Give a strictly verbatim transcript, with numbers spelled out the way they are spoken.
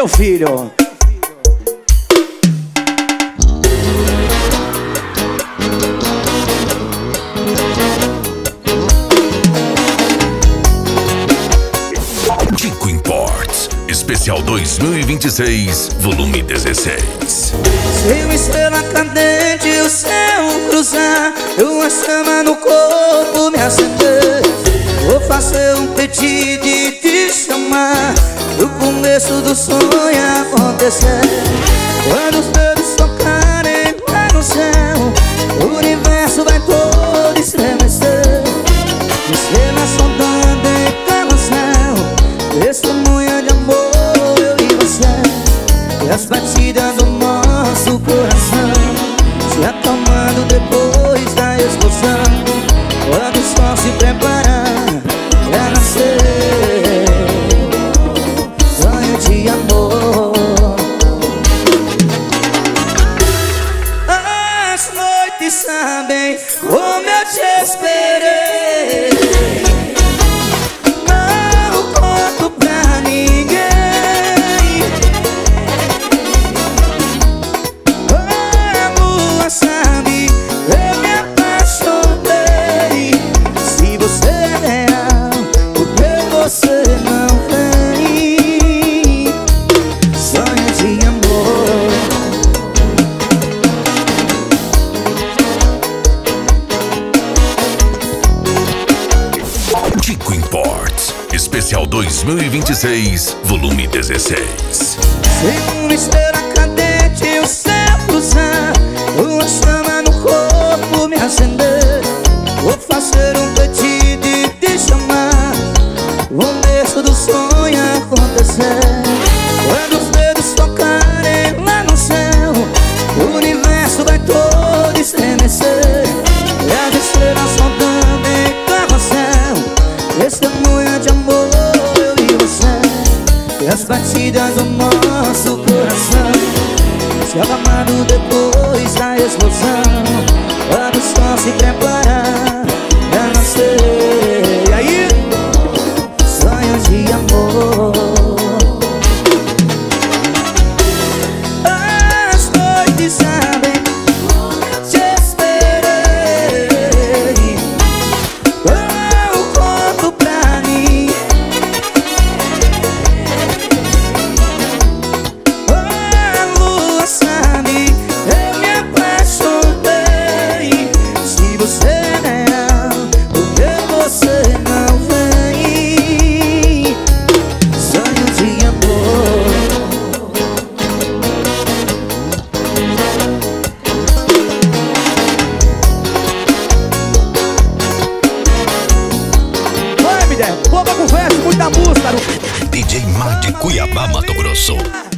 meu filho. Tico Imports, especial dois mil e vinte e seis, volume dezesseis. Se uma estrela cadente o céu cruzar, uma chama no corpo me acender, vou fazer um pedido e te chamar, no começo do sonho acontecer. Quando os dedos tocarem lá no céu, o universo vai todo estremecer. Estrelas sondando em carrossel, testemunha de amor, eu e você. E as batidas do nosso coração se acalmando depois da explosão, quando o sol se preparar pra nascer. Sonho de amor. As noites sabem como eu te esperei, não conto pra ninguém. A lua sabe, eu me apaixonei. Se você é real, por que você não vem? Sonho de amor. Tico Imports, especial dois mil e vinte e seis, volume dezesseis. Se uma estrela cadente o céu cruzar, uma chama no corpo me acender, vou fazer um pedido e te chamar, o começo do sonho acontecer. Quando os dedos tocarem lá no céu, o universo vai todo estremecer. E as estrelas sondando em carrossel, testemunha de amor, eu e você. E as batidas do nosso coração se acalmando depois da explosão, quando o sol se preparar pra nascer. E aí? Sonho de amor. As noites sabem, te esperei, eu conto pra mim. A lua sabe, eu me apaixonei. Se você é real, por que você não vem? Sonho de amor. Oi, me der, pouca conversa, muita música. D J Mar de Cuiabá, Mato Grosso.